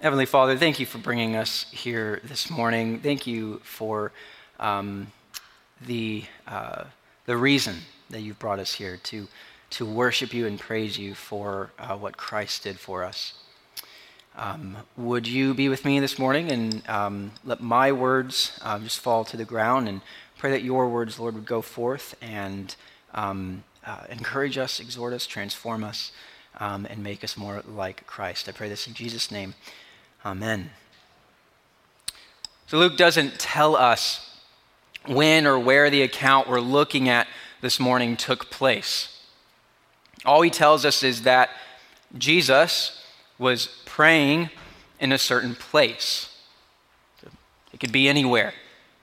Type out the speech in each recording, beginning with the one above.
Heavenly Father, thank you for bringing us here this morning. Thank you for the reason that you've brought us here to worship you and praise you for what Christ did for us. Would you be with me this morning and let my words just fall to the ground, and pray that your words, Lord, would go forth and encourage us, exhort us, transform us, and make us more like Christ. I pray this in Jesus' name. Amen. So Luke doesn't tell us when or where the account we're looking at this morning took place. All he tells us is that Jesus was praying in a certain place. It could be anywhere.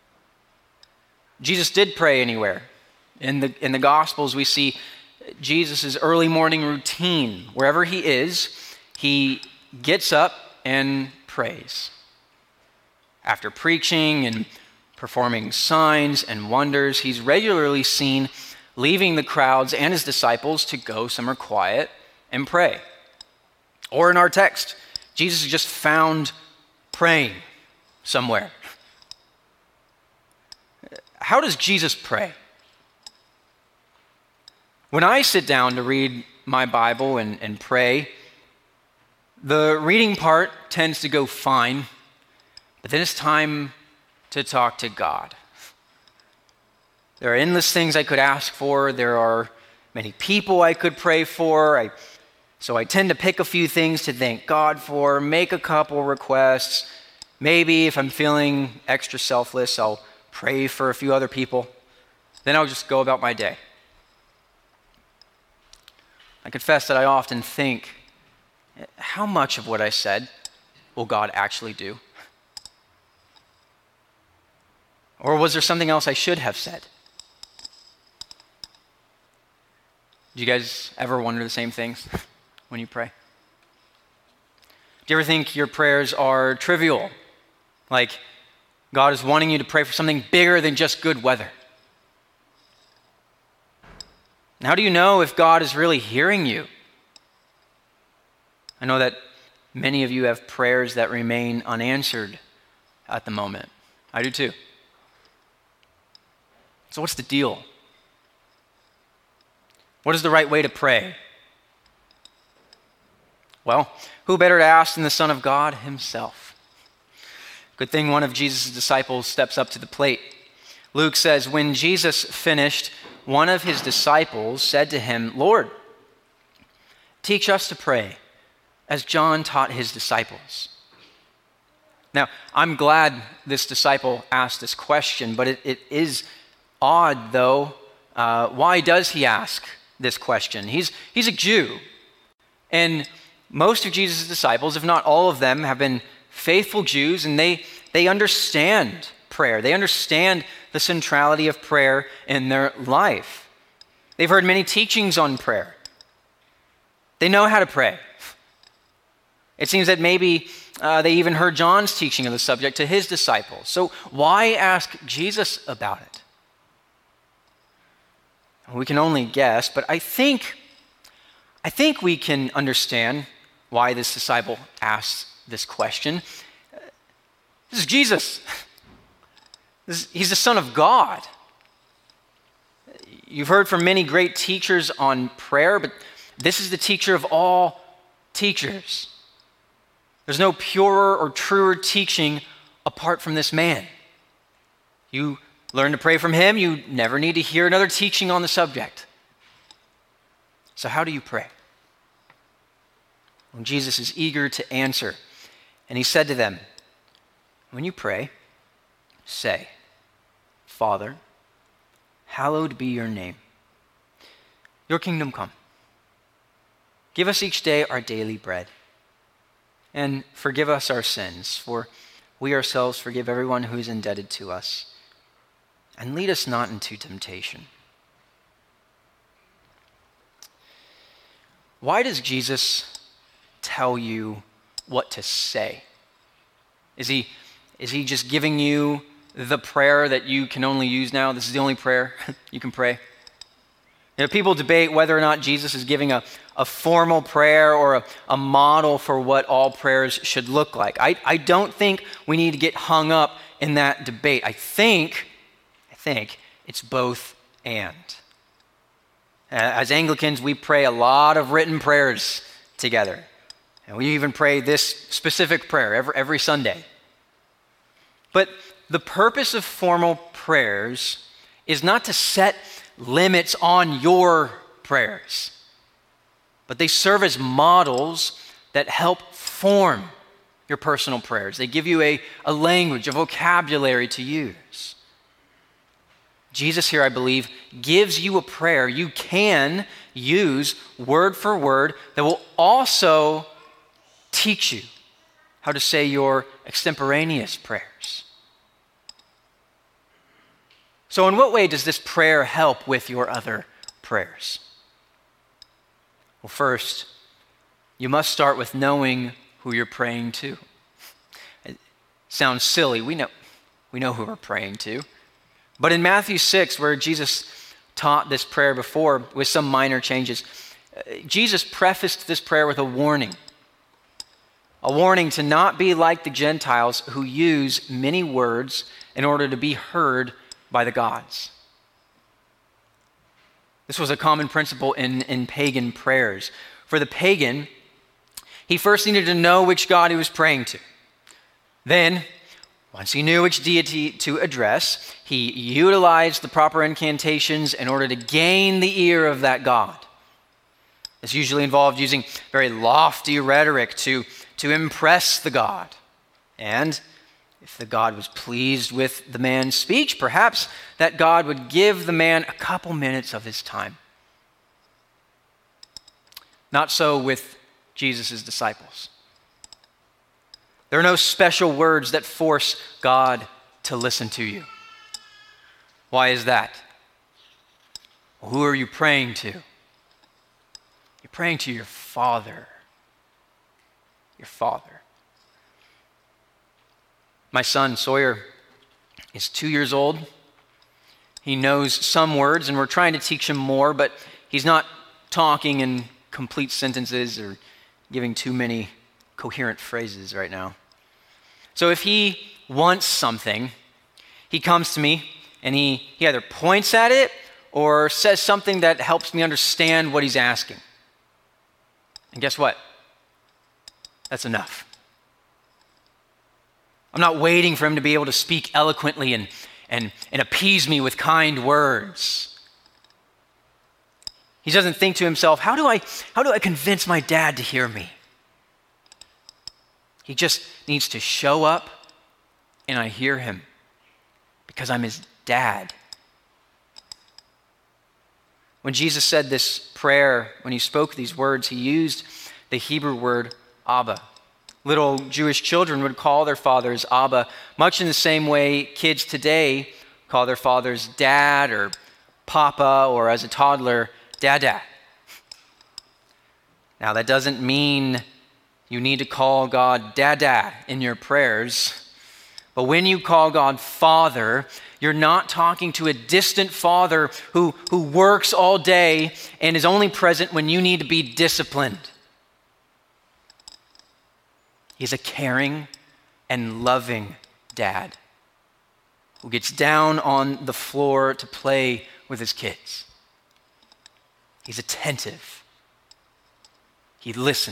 Jesus did pray anywhere. In the Gospels, we see Jesus' early morning routine. Wherever he is, he gets up and prays. After preaching and performing signs and wonders, he's regularly seen leaving the crowds and his disciples to go somewhere quiet and pray. Or in our text, Jesus is just found praying somewhere. How does Jesus pray? When I sit down to read my Bible and pray, the reading part tends to go fine, but then it's time to talk to God. There are endless things I could ask for. There are many people I could pray for. So I tend to pick a few things to thank God for, make a couple requests. Maybe if I'm feeling extra selfless, I'll pray for a few other people. Then I'll just go about my day. I confess that I often think, how much of what I said will God actually do? Or was there something else I should have said? Do you guys ever wonder the same things when you pray? Do you ever think your prayers are trivial? Like God is wanting you to pray for something bigger than just good weather? And how do you know if God is really hearing you? I know that many of you have prayers that remain unanswered at the moment. I do too. So what's the deal? What is the right way to pray? Well, who better to ask than the Son of God himself? Good thing one of Jesus' disciples steps up to the plate. Luke says, when Jesus finished, one of his disciples said to him, "Lord, teach us to pray, as John taught his disciples." Now, I'm glad this disciple asked this question, but it is odd, though. Why does he ask this question? He's a Jew, and most of Jesus' disciples, if not all of them, have been faithful Jews, and they understand prayer. They understand the centrality of prayer in their life. They've heard many teachings on prayer. They know how to pray. It seems that maybe they even heard John's teaching of the subject to his disciples. So why ask Jesus about it? We can only guess, but I think we can understand why this disciple asked this question. This is Jesus. He's the Son of God. You've heard from many great teachers on prayer, but this is the teacher of all teachers. There's no purer or truer teaching apart from this man. You learn to pray from him, you never need to hear another teaching on the subject. So how do you pray? Well, Jesus is eager to answer, and he said to them, when you pray, say, Father, hallowed be your name. Your kingdom come. Give us each day our daily bread. And forgive us our sins, for we ourselves forgive everyone who is indebted to us. And lead us not into temptation. Why does Jesus tell you what to say? Is he just giving you the prayer that you can only use now? This is the only prayer you can pray? People debate whether or not Jesus is giving a formal prayer or a model for what all prayers should look like. I don't think we need to get hung up in that debate. I think it's both and. As Anglicans, we pray a lot of written prayers together. And we even pray this specific prayer every Sunday. But the purpose of formal prayers is not to set limits on your prayers, but they serve as models that help form your personal prayers. They give you a language, a vocabulary to use. Jesus here, I believe, gives you a prayer you can use word for word that will also teach you how to say your extemporaneous prayers. So in what way does this prayer help with your other prayers? Well, first, you must start with knowing who you're praying to. It sounds silly. We know who we're praying to. But in Matthew 6, where Jesus taught this prayer before with some minor changes, Jesus prefaced this prayer with a warning to not be like the Gentiles who use many words in order to be heard by the gods. This was a common principle in pagan prayers. For the pagan, he first needed to know which God he was praying to. Then, once he knew which deity to address, he utilized the proper incantations in order to gain the ear of that God. This usually involved using very lofty rhetoric to impress the God. And if the God was pleased with the man's speech, perhaps that God would give the man a couple minutes of his time. Not so with Jesus' disciples. There are no special words that force God to listen to you. Why is that? Well, who are you praying to? You're praying to your Father. Your Father. My son, Sawyer, is 2 years old. He knows some words, and we're trying to teach him more, but he's not talking in complete sentences or giving too many coherent phrases right now. So if he wants something, he comes to me and he either points at it or says something that helps me understand what he's asking. And guess what? That's enough. I'm not waiting for him to be able to speak eloquently and appease me with kind words. He doesn't think to himself, how do I convince my dad to hear me? He just needs to show up and I hear him because I'm his dad. When Jesus said this prayer, when he spoke these words, he used the Hebrew word Abba. Little Jewish children would call their fathers Abba, much in the same way kids today call their fathers Dad or Papa, or as a toddler, Dada. Now, that doesn't mean you need to call God Dada in your prayers. But when you call God Father, you're not talking to a distant father who works all day and is only present when you need to be disciplined. He's a caring and loving dad who gets down on the floor to play with his kids. He's attentive. He listens.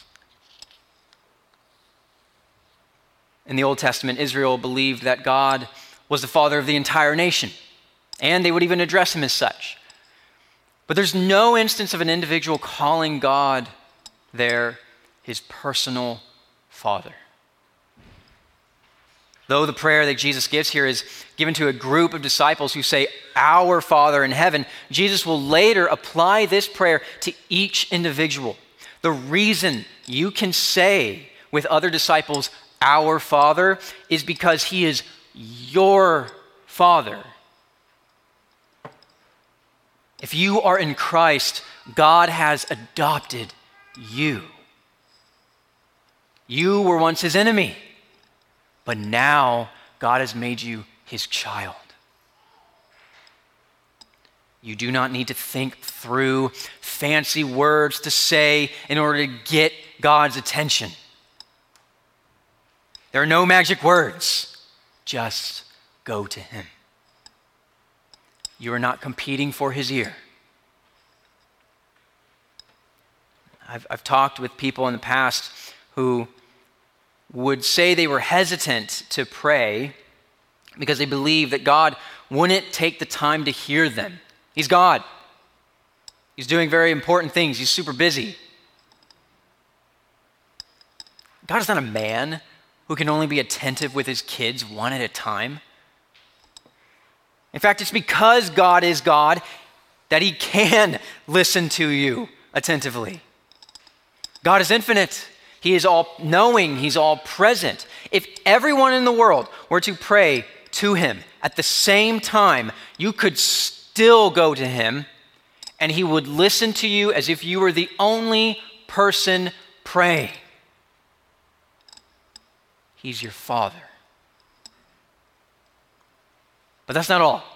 In the Old Testament, Israel believed that God was the father of the entire nation, and they would even address him as such. But there's no instance of an individual calling God there his personal father. Though the prayer that Jesus gives here is given to a group of disciples who say, "Our Father in heaven," Jesus will later apply this prayer to each individual. The reason you can say with other disciples, "Our Father," is because he is your Father. If you are in Christ, God has adopted you. You were once his enemy, but now God has made you his child. You do not need to think through fancy words to say in order to get God's attention. There are no magic words. Just go to him. You are not competing for his ear. I've talked with people in the past who would say they were hesitant to pray because they believe that God wouldn't take the time to hear them. He's God. He's doing very important things. He's super busy. God is not a man who can only be attentive with his kids one at a time. In fact, it's because God is God that he can listen to you attentively. God is infinite. He is all-knowing. He's all-present. If everyone in the world were to pray to him at the same time, you could still go to him, and he would listen to you as if you were the only person praying. He's your Father. But that's not all.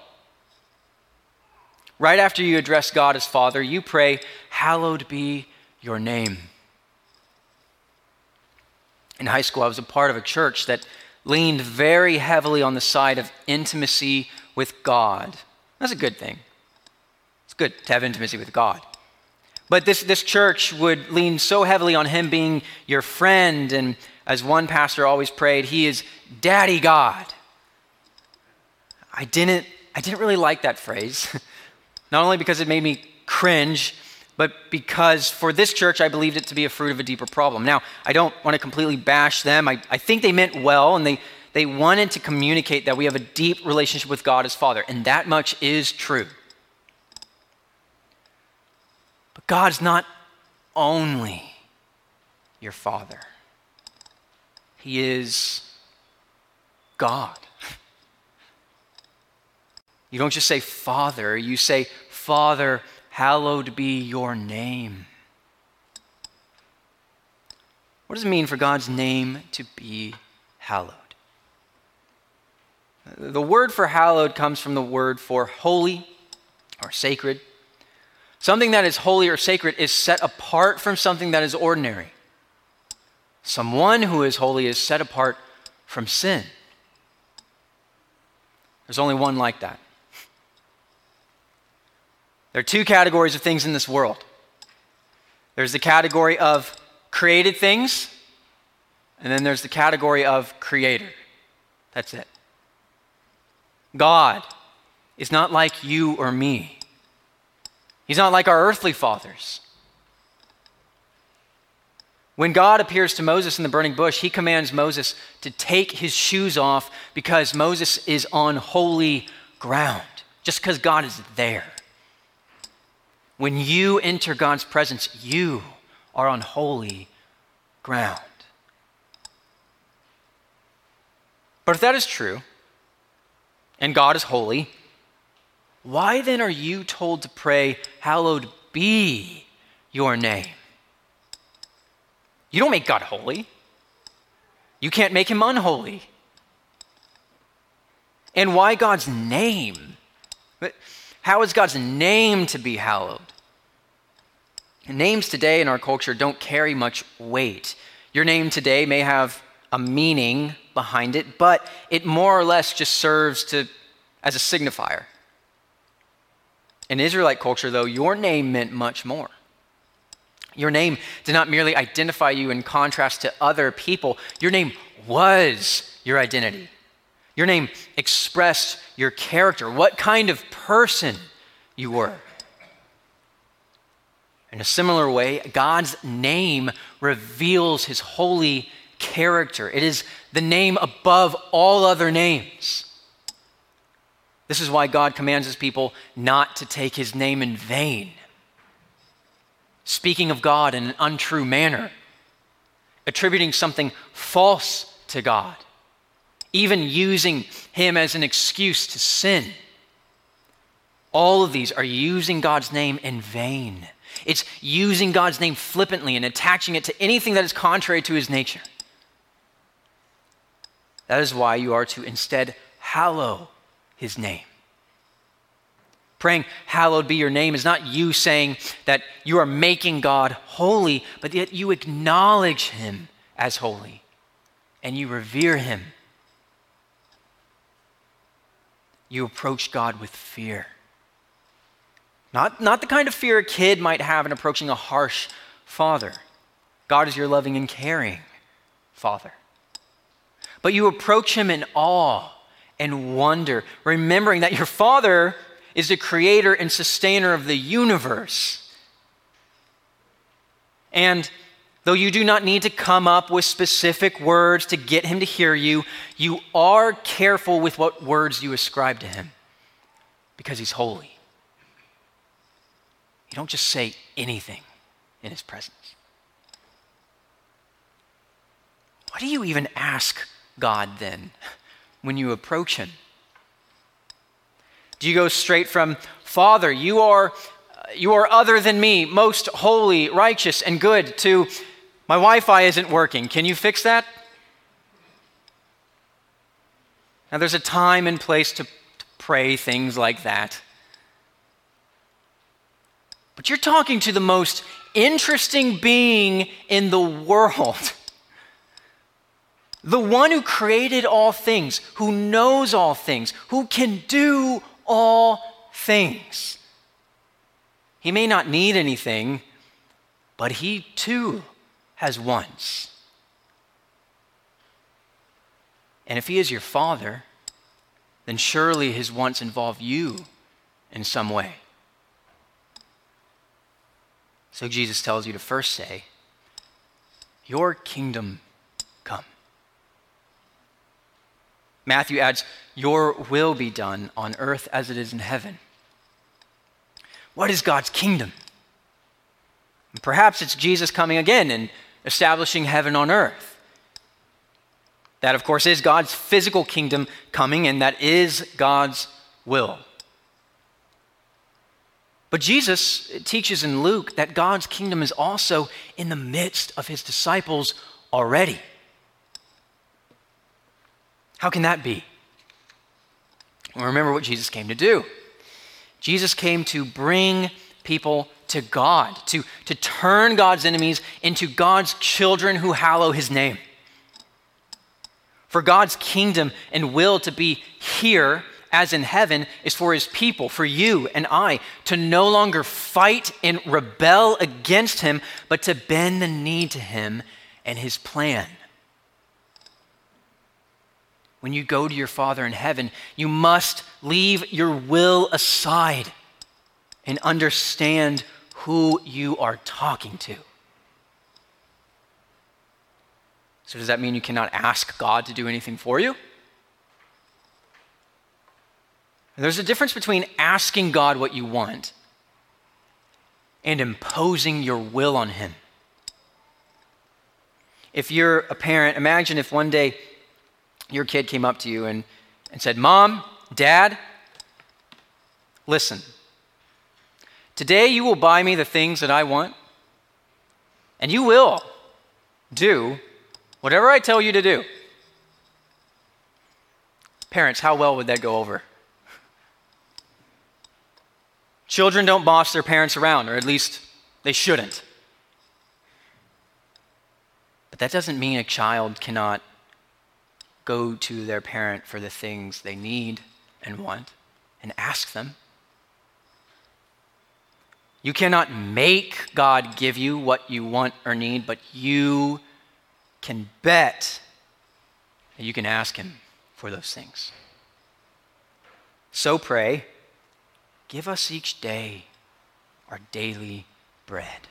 Right after you address God as Father, you pray, "Hallowed be your name." In high school, I was a part of a church that leaned very heavily on the side of intimacy with God. That's a good thing. It's good to have intimacy with God. But this church would lean so heavily on him being your friend, and as one pastor always prayed, he is Daddy God. I didn't really like that phrase, not only because it made me cringe, but because for this church, I believed it to be a fruit of a deeper problem. Now, I don't want to completely bash them. I think they meant well, and they wanted to communicate that we have a deep relationship with God as Father, and that much is true. But God's not only your Father. He is God. You don't just say Father, you say, "Father, hallowed be your name." What does it mean for God's name to be hallowed? The word for hallowed comes from the word for holy or sacred. Something that is holy or sacred is set apart from something that is ordinary. Someone who is holy is set apart from sin. There's only one like that. There are two categories of things in this world. There's the category of created things, and then there's the category of creator. That's it. God is not like you or me. He's not like our earthly fathers. When God appears to Moses in the burning bush, he commands Moses to take his shoes off because Moses is on holy ground, just because God is there. When you enter God's presence, you are on holy ground. But if that is true, and God is holy, why then are you told to pray, "Hallowed be your name"? You don't make God holy. You can't make him unholy. And why God's name? How is God's name to be hallowed? Names today in our culture don't carry much weight. Your name today may have a meaning behind it, but it more or less just serves as a signifier. In Israelite culture, though, your name meant much more. Your name did not merely identify you in contrast to other people. Your name was your identity. Your name expressed your character, what kind of person you were. In a similar way, God's name reveals his holy character. It is the name above all other names. This is why God commands his people not to take his name in vain, speaking of God in an untrue manner, attributing something false to God, even using him as an excuse to sin. All of these are using God's name in vain. It's using God's name flippantly and attaching it to anything that is contrary to his nature. That is why you are to instead hallow his name. Praying, hallowed be your name, is not you saying that you are making God holy, but yet you acknowledge him as holy and you revere him. You approach God with fear. Not the kind of fear a kid might have in approaching a harsh father. God is your loving and caring Father. But you approach him in awe and wonder, remembering that your Father is the creator and sustainer of the universe. And though you do not need to come up with specific words to get him to hear you, you are careful with what words you ascribe to him because he's holy. You don't just say anything in his presence. What do you even ask God then when you approach him? Do you go straight from, Father, you are other than me, most holy, righteous, and good, to, my Wi-Fi isn't working, can you fix that? Now there's a time and place to pray things like that. But you're talking to the most interesting being in the world. The one who created all things, who knows all things, who can do all things. He may not need anything, but he too has wants. And if he is your Father, then surely his wants involve you in some way. So Jesus tells you to first say, your kingdom come. Matthew adds, your will be done on earth as it is in heaven. What is God's kingdom? Perhaps it's Jesus coming again and establishing heaven on earth. That, of course, is God's physical kingdom coming, and that is God's will. But Jesus teaches in Luke that God's kingdom is also in the midst of his disciples already. How can that be? Well, remember what Jesus came to do. Jesus came to bring people to God, to turn God's enemies into God's children who hallow his name. For God's kingdom and will to be here as in heaven is for his people, for you and I, to no longer fight and rebel against him, but to bend the knee to him and his plan. When you go to your Father in heaven, you must leave your will aside and understand who you are talking to. So does that mean you cannot ask God to do anything for you? There's a difference between asking God what you want and imposing your will on him. If you're a parent, imagine if one day your kid came up to you and said, Mom, Dad, listen, today you will buy me the things that I want, and you will do whatever I tell you to do. Parents, how well would that go over? Children don't boss their parents around, or at least they shouldn't. But that doesn't mean a child cannot go to their parent for the things they need and want and ask them. You cannot make God give you what you want or need, but you can bet that you can ask him for those things. So pray, give us each day our daily bread.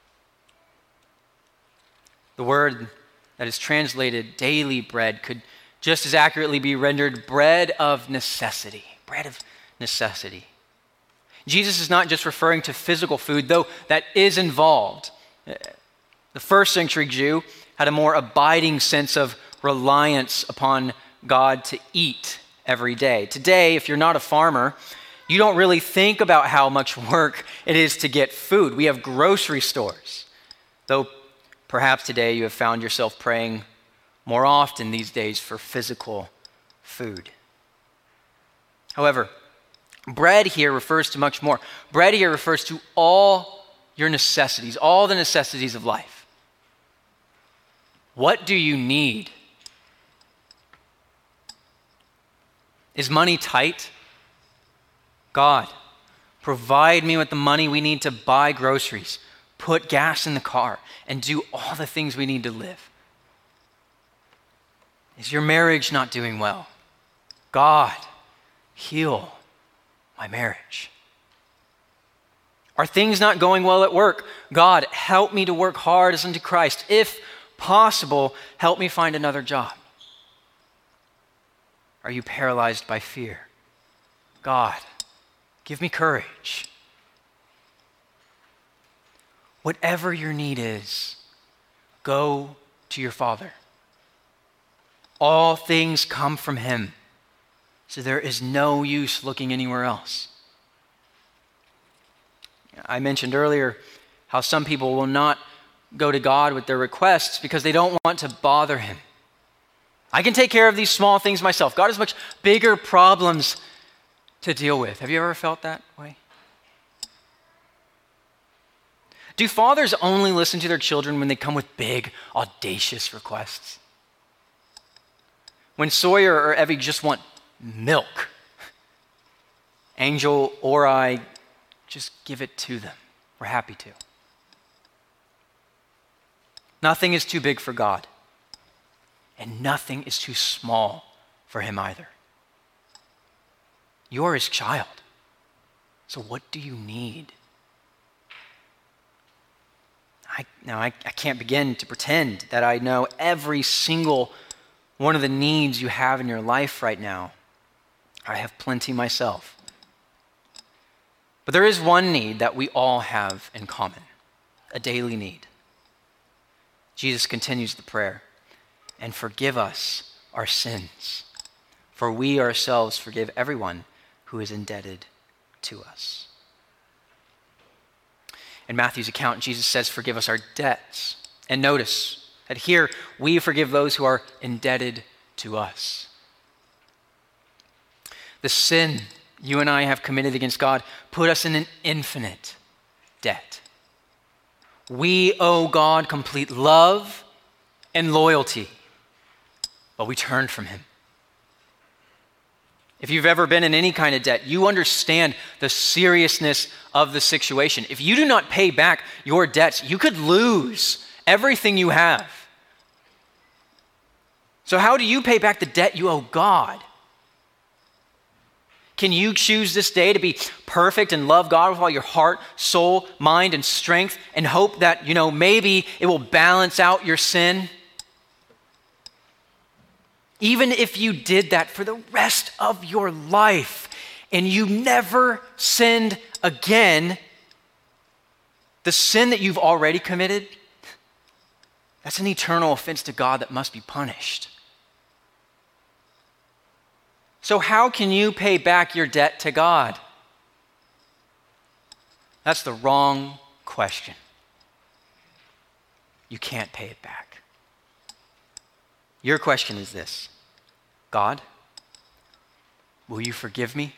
The word that is translated daily bread could just as accurately be rendered bread of necessity. Bread of necessity. Jesus is not just referring to physical food, though that is involved. The first century Jew had a more abiding sense of reliance upon God to eat every day. Today, if you're not a farmer, you don't really think about how much work it is to get food. We have grocery stores. Though perhaps today you have found yourself praying more often these days for physical food. However, Bread here refers to much more. Bread here refers to all your necessities, all the necessities of life. What do you need? Is money tight? God, provide me with the money we need to buy groceries, put gas in the car, and do all the things we need to live. Is your marriage not doing well? God, heal my marriage. Are things not going well at work? God, help me to work hard as unto Christ. If possible, help me find another job. Are you paralyzed by fear? God, give me courage. Whatever your need is, go to your Father. All things come from him, so there is no use looking anywhere else. I mentioned earlier how some people will not go to God with their requests because they don't want to bother him. I can take care of these small things myself. God has much bigger problems to deal with. Have you ever felt that way? Do fathers only listen to their children when they come with big, audacious requests? When Sawyer or Evie just want milk, Angel or I just give it to them. We're happy to. Nothing is too big for God, and nothing is too small for him either. You're his child, so what do you need? I can't begin to pretend that I know every single one of the needs you have in your life right now. I have plenty myself. But there is one need that we all have in common, a daily need. Jesus continues the prayer, and forgive us our sins, for we ourselves forgive everyone who is indebted to us. In Matthew's account, Jesus says, forgive us our debts. And notice that here we forgive those who are indebted to us. The sin you and I have committed against God put us in an infinite debt. We owe God complete love and loyalty, but we turned from him. If you've ever been in any kind of debt, you understand the seriousness of the situation. If you do not pay back your debts, you could lose everything you have. So how do you pay back the debt you owe God? Can you choose this day to be perfect and love God with all your heart, soul, mind, and strength, and hope that, maybe it will balance out your sin? Even if you did that for the rest of your life and you never sinned again, the sin that you've already committed, that's an eternal offense to God that must be punished. So how can you pay back your debt to God? That's the wrong question. You can't pay it back. Your question is this: God, will you forgive me?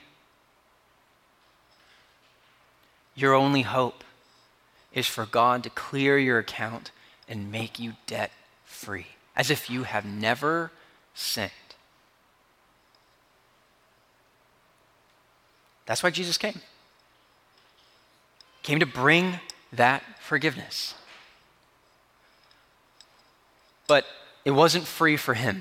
Your only hope is for God to clear your account and make you debt free, as if you have never sinned. That's why Jesus came. Came to bring that forgiveness. But it wasn't free for him.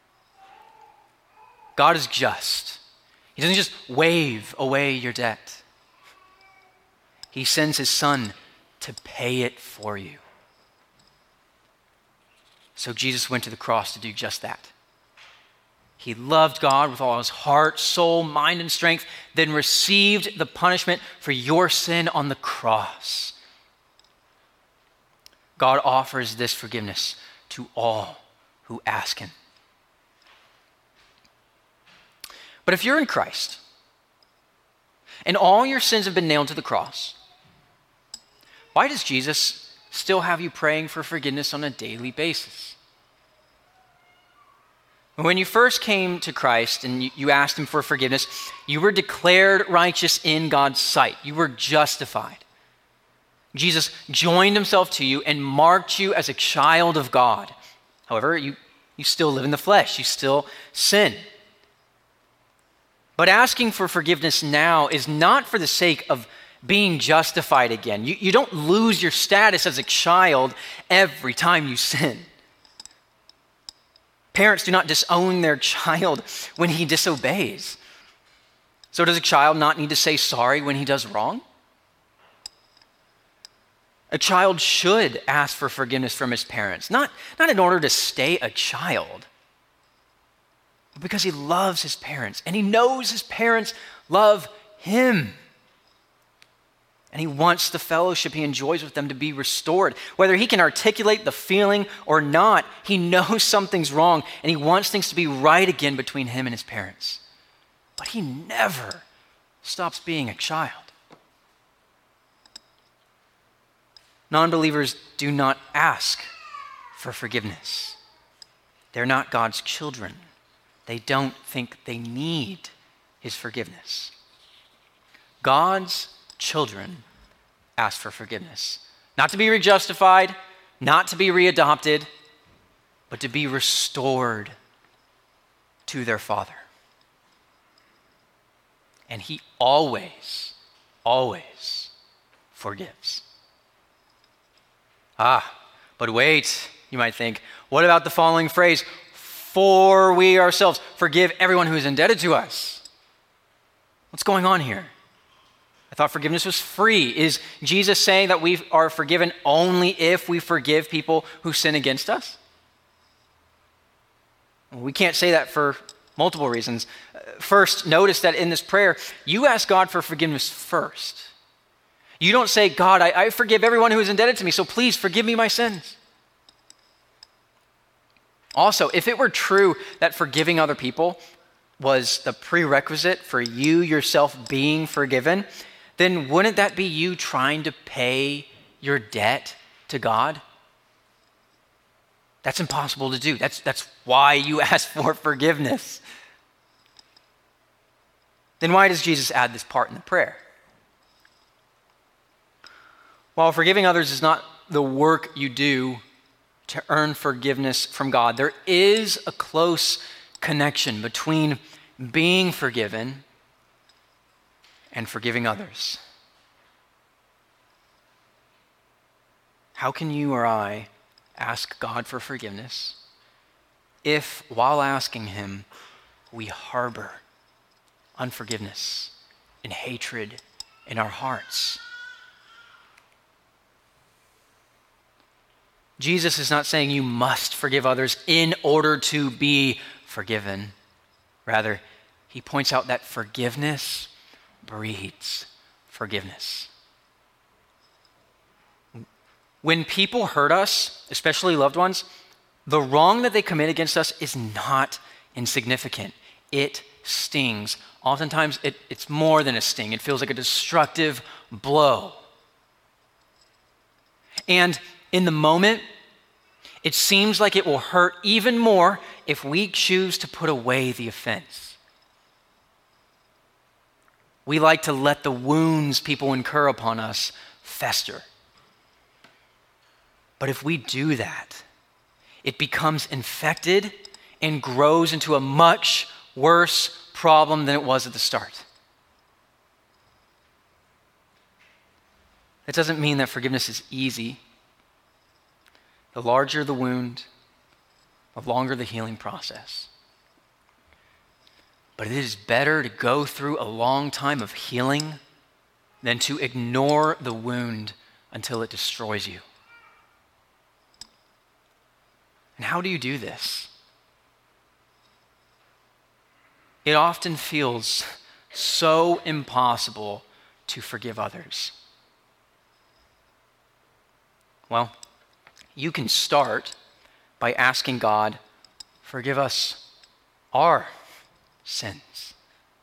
God is just. He doesn't just wave away your debt. He sends his son to pay it for you. So Jesus went to the cross to do just that. He loved God with all his heart, soul, mind, and strength, then received the punishment for your sin on the cross. God offers this forgiveness to all who ask him. But if you're in Christ and all your sins have been nailed to the cross, why does Jesus still have you praying for forgiveness on a daily basis? When you first came to Christ and you asked him for forgiveness, you were declared righteous in God's sight. You were justified. Jesus joined himself to you and marked you as a child of God. However, you still live in the flesh. You still sin. But asking for forgiveness now is not for the sake of being justified again. You don't lose your status as a child every time you sin. Parents do not disown their child when he disobeys. So does a child not need to say sorry when he does wrong? A child should ask for forgiveness from his parents, not in order to stay a child, but because he loves his parents and he knows his parents love him. And he wants the fellowship he enjoys with them to be restored. Whether he can articulate the feeling or not, he knows something's wrong and he wants things to be right again between him and his parents. But he never stops being a child. Non-believers do not ask for forgiveness. They're not God's children. They don't think they need his forgiveness. God's children ask for forgiveness. Not to be rejustified, not to be readopted, but to be restored to their Father. And he always, always forgives. But wait, you might think, what about the following phrase? For we ourselves forgive everyone who is indebted to us. What's going on here? I thought forgiveness was free. Is Jesus saying that we are forgiven only if we forgive people who sin against us? We can't say that for multiple reasons. First, notice that in this prayer, you ask God for forgiveness first. You don't say, God, I forgive everyone who is indebted to me, so please forgive me my sins. Also, if it were true that forgiving other people was the prerequisite for you yourself being forgiven, then wouldn't that be you trying to pay your debt to God? That's impossible to do. That's why you ask for forgiveness. Then why does Jesus add this part in the prayer? While forgiving others is not the work you do to earn forgiveness from God, there is a close connection between being forgiven and forgiving others. How can you or I ask God for forgiveness if, while asking him, we harbor unforgiveness and hatred in our hearts? Jesus is not saying you must forgive others in order to be forgiven. Rather, he points out that forgiveness breeds forgiveness. When people hurt us, especially loved ones, the wrong that they commit against us is not insignificant. It stings. Oftentimes, it's more than a sting. It feels like a destructive blow. And in the moment, it seems like it will hurt even more if we choose to put away the offense. We like to let the wounds people incur upon us fester. But if we do that, it becomes infected and grows into a much worse problem than it was at the start. That doesn't mean that forgiveness is easy. The larger the wound, the longer the healing process. But it is better to go through a long time of healing than to ignore the wound until it destroys you. And how do you do this? It often feels so impossible to forgive others. Well, you can start by asking God, forgive us our sins.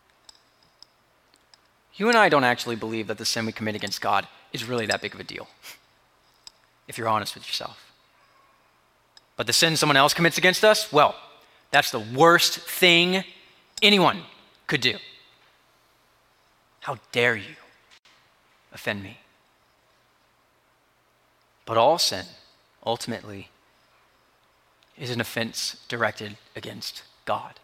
You and I don't actually believe that the sin we commit against God is really that big of a deal, if you're honest with yourself. But the sin someone else commits against us, well, That's the worst thing anyone could do. How dare you offend me? But all sin, ultimately, is an offense directed against God.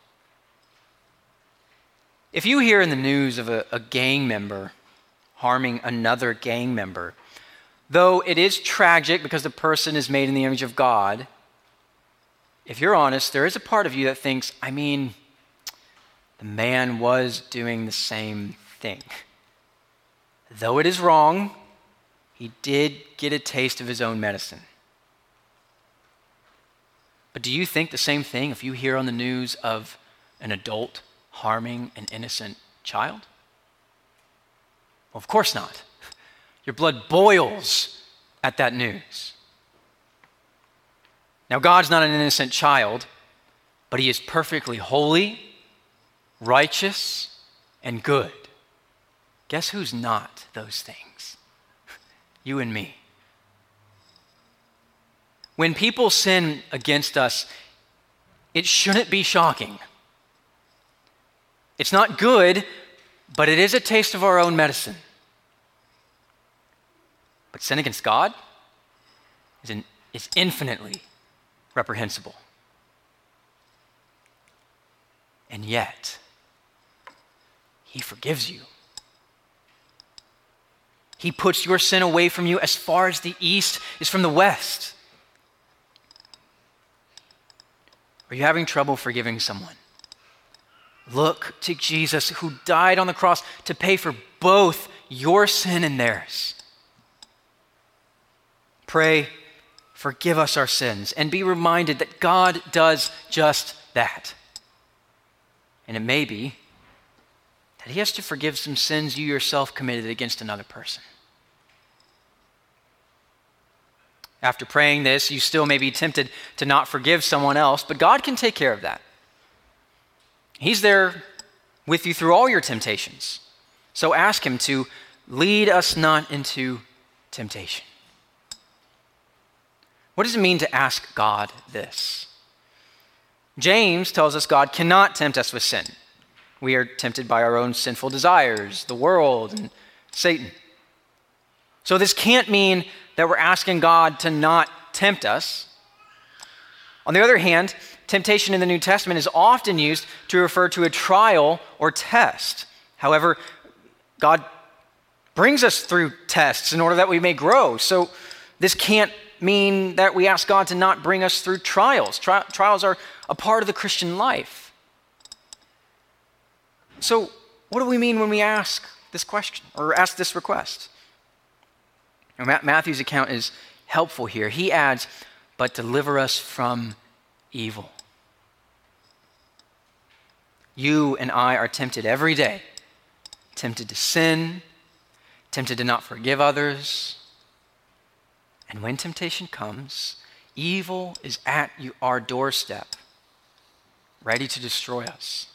If you hear in the news of a gang member harming another gang member, though it is tragic because the person is made in the image of God, if you're honest, there is a part of you that thinks, the man was doing the same thing. Though it is wrong, he did get a taste of his own medicine. But do you think the same thing if you hear on the news of an adult harming an innocent child? Well, of course not. Your blood boils at that news. Now, God's not an innocent child, but he is perfectly holy, righteous, and good. Guess who's not those things? You and me. When people sin against us, it shouldn't be shocking. It's not good, but it is a taste of our own medicine. But sin against God is infinitely reprehensible. And yet, he forgives you. He puts your sin away from you as far as the east is from the west. Are you having trouble forgiving someone? Look to Jesus, who died on the cross to pay for both your sin and theirs. Pray, forgive us our sins, and be reminded that God does just that. And it may be that he has to forgive some sins you yourself committed against another person. After praying this, you still may be tempted to not forgive someone else, but God can take care of that. He's there with you through all your temptations. So ask him to lead us not into temptation. What does it mean to ask God this? James tells us God cannot tempt us with sin. We are tempted by our own sinful desires, the world, and Satan. So this can't mean that we're asking God to not tempt us. On the other hand, temptation in the New Testament is often used to refer to a trial or test. However, God brings us through tests in order that we may grow. So this can't mean that we ask God to not bring us through trials. Trials are a part of the Christian life. So what do we mean when we ask this question or ask this request? Now, Matthew's account is helpful here. He adds, but deliver us from evil. You and I are tempted every day, tempted to sin, tempted to not forgive others. And when temptation comes, evil is at our doorstep, ready to destroy us.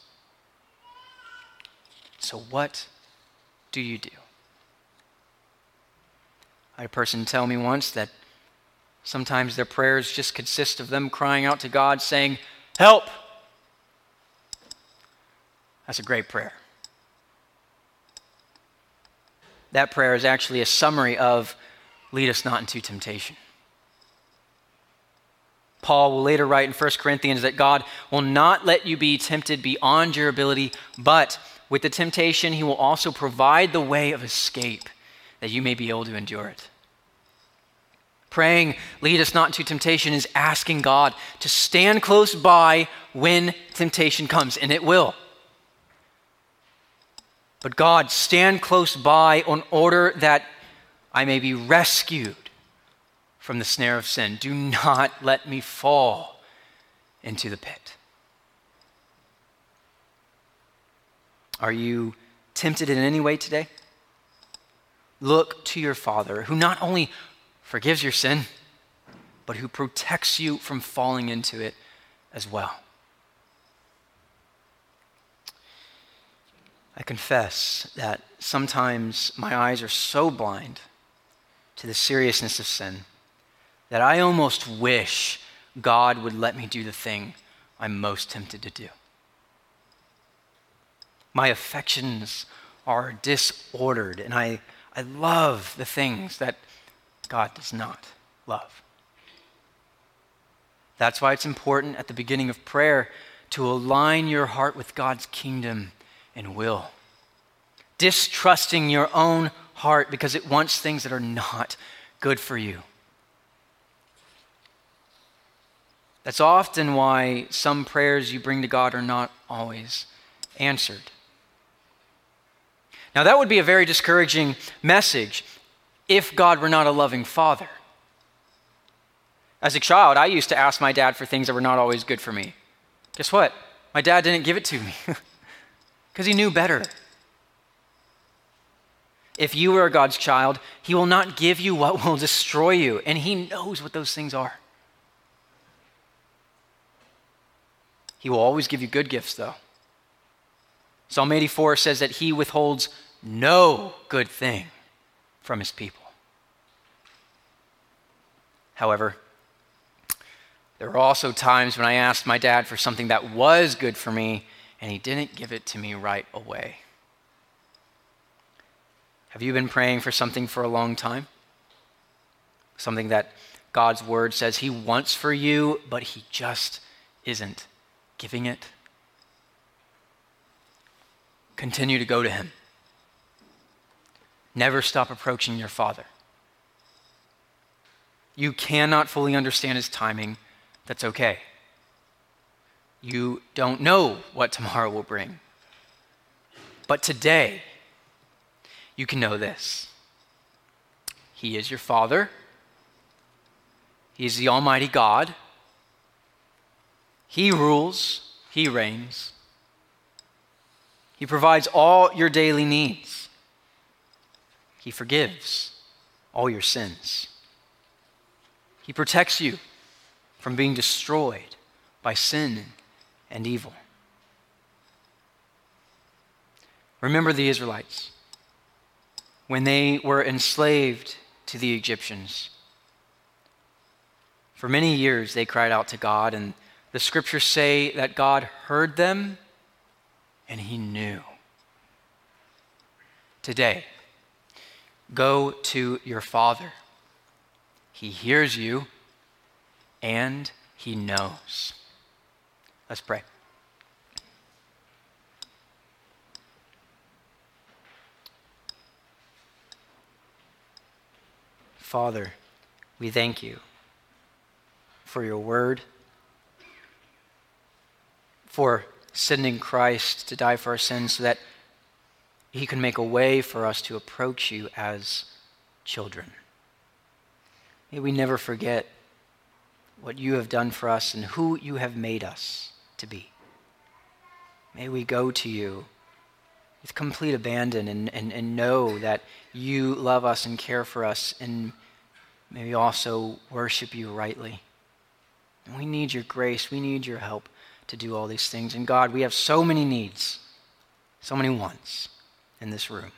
So what do you do? I had a person tell me once that sometimes their prayers just consist of them crying out to God saying, "Help!" That's a great prayer. That prayer is actually a summary of, "Lead us not into temptation." Paul will later write in 1 Corinthians that God will not let you be tempted beyond your ability, but with the temptation, he will also provide the way of escape that you may be able to endure it. Praying, "Lead us not into temptation," is asking God to stand close by when temptation comes, and it will. But God, stand close by in order that I may be rescued from the snare of sin. Do not let me fall into the pit. Are you tempted in any way today? Look to your Father, who not only forgives your sin, but who protects you from falling into it as well. I confess that sometimes my eyes are so blind to the seriousness of sin that I almost wish God would let me do the thing I'm most tempted to do. My affections are disordered, and I love the things that God does not love. That's why it's important at the beginning of prayer to align your heart with God's kingdom and will. Distrusting your own heart because it wants things that are not good for you. That's often why some prayers you bring to God are not always answered. Now, that would be a very discouraging message if God were not a loving father. As a child, I used to ask my dad for things that were not always good for me. Guess what? My dad didn't give it to me because he knew better. If you are God's child, he will not give you what will destroy you, and he knows what those things are. He will always give you good gifts, though. Psalm 84 says that he withholds no good thing from his people. However, there were also times when I asked my dad for something that was good for me, and he didn't give it to me right away. Have you been praying for something for a long time? Something that God's word says he wants for you, but he just isn't giving it? Continue to go to him. Never stop approaching your Father. You cannot fully understand his timing. That's okay. You don't know what tomorrow will bring. But today, you can know this. He is your Father. He is the Almighty God. He rules. He reigns. He provides all your daily needs. He forgives all your sins. He protects you from being destroyed by sin and evil. Remember the Israelites. When they were enslaved to the Egyptians, for many years they cried out to God, and the scriptures say that God heard them and he knew. Today, go to your Father. He hears you and he knows. Let's pray. Father, we thank you for your word, for sending Christ to die for our sins so that he can make a way for us to approach you as children. May we never forget what you have done for us and who you have made us to be. May we go to you with complete abandon and know that you love us and care for us, and may we also worship you rightly. And we need your grace. We need your help to do all these things. And God, we have so many needs, so many wants in this room.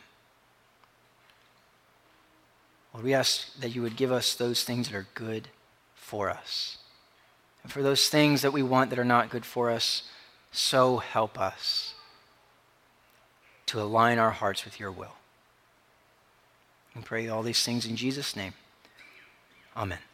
Lord, we ask that you would give us those things that are good for us. And for those things that we want that are not good for us, so help us to align our hearts with your will. We pray all these things in Jesus' name. Amen.